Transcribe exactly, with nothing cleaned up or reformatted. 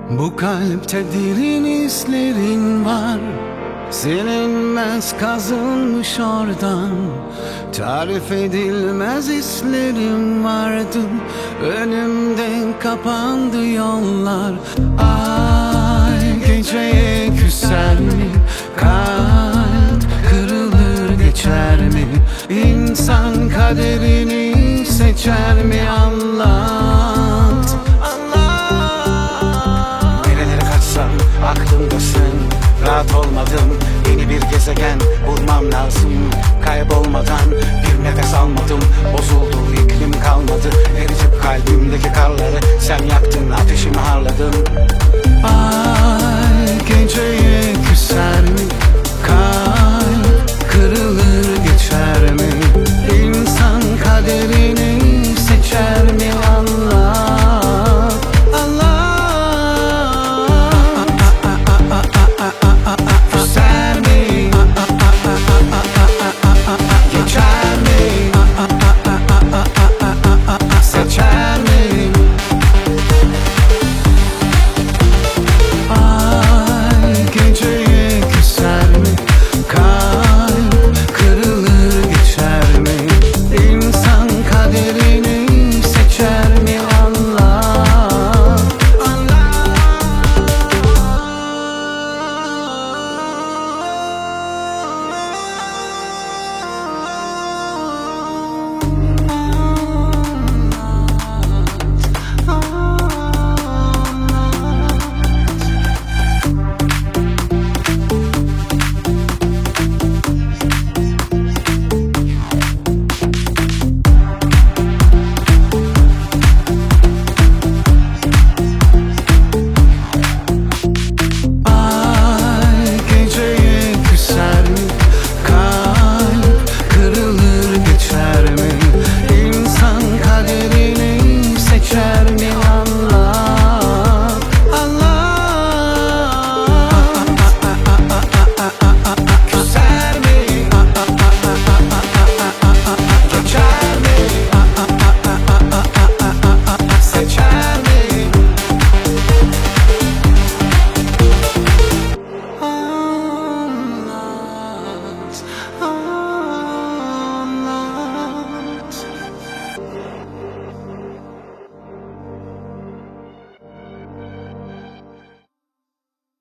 Bu kalpte derin izlerin var, silinmez kazınmış oradan. Tarif edilmez hislerim vardı, önümde kapandı yollar. Ay geceye küser mi? Kalp kırılır geçer mi? İnsan kaderini seçer mi? Anlat, anlat. Nerelere kaçsam aklımdasın. Rahat olmadım, yeni bir gezegen bulmam lazım. Kaybolmadan bir nefes almadım, bozuldu iklim kalmadı. Eritip kalbimdeki karları sen yaktın, ateşimi harladın.